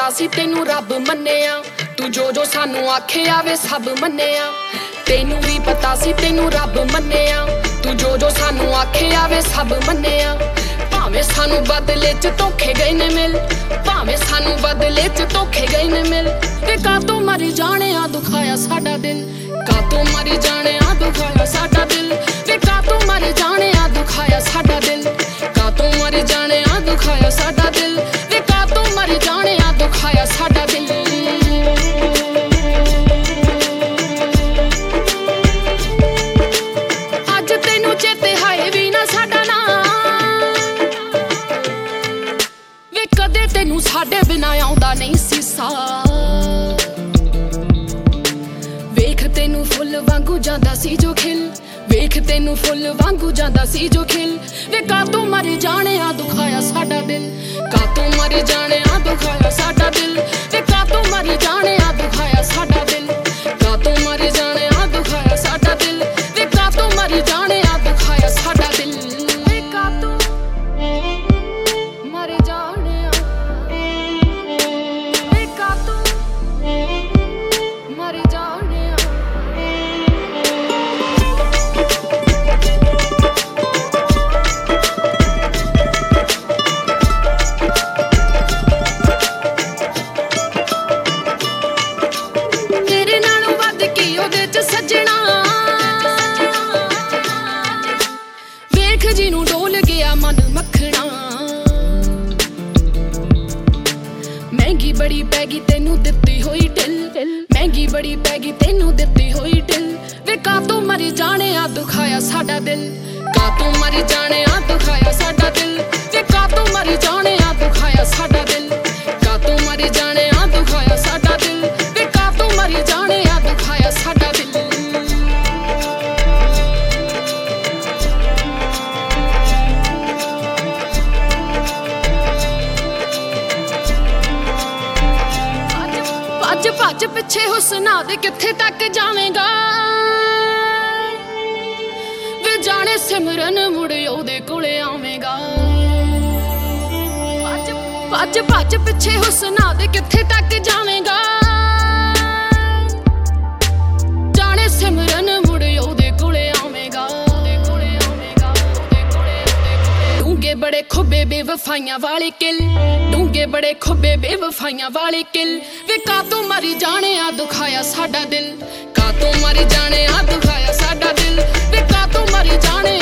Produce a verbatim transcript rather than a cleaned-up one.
पता सी तेनू रब मन्निया तू जो जो सानू आखिया वे सब मन्निया तेनू भी पता सी तेनू रब मन्निया तू जो जो सानू आखिया वे सब मन्निया भावें सानू बदले च धोखे गए ने मिल भावें सानू बदले च धोखे गए ने मिल वे कातों मरी जाने आ दुखाया साडा दिल कातों मरी जाने आ दुखाया साडा दिल वे कातों मरी जाने आ दुखाया साडा दिल कातों मरी जाने आ दुखाया साडा दिल वे कातों मरी जाने आ दुखाया साडा दिल अज तेनू चेते हाए भी ना साडा ना वे कदे तेनू साडे बिना आउंदा नहीं सी सा वेख तेनू फुल वांगू जांदा सी जो खिल वेख तेनू फुल वांगू जांदा सी जो खिल वे कातों मरी जाने आ दुखाया साडा दिल कातों मरी जाने आ दुखाया साडा दिल वे कातों मरी जाने आ दुखाया साडा दिल कातों मरी जाने आ दुखाया साडा दिल वे कातों मरी जाने आ दुखाया साडा दिल वे कातों मरी जाने आ वे कातों मरी जाने आ सजना वेख जिनू डोल गया मन मखना महंगी बड़ी पैगी तेनू दित्ती होई ढिल महंगी बड़ी पैगी तेनू दित्ती होई ढिल वे कातों मरी जाने आ दुखाया साडा दिल कातों मरी जाने आ दुखाया साडा दिल वे कातों मरी जाने आ दुखाया साडा दिल कातों मरी जाने आ दुखाया साडा दिल वे कातों मरी जाने आ दुखाया साडा दिल भज भज पिछे हुस्ना दे किथे तक जावेगा वे जाने सिमरन मुड़ ओदे कोले आवेगा भज भज भज पिछे हुस्ना दे किथे तक जावेगा जाने सिमरन मुड़ ओदे कोले आवेगा डूंगे बड़े खुबे बेवफाइयां वाले किल डूंगे बड़े खुबे बेवफाइयां वाले किल वे कातों मरी जाने आ दुखाया साडा दिल कातों मरी जाने आ दुखाया साडा दिल वे कातों मरी जाने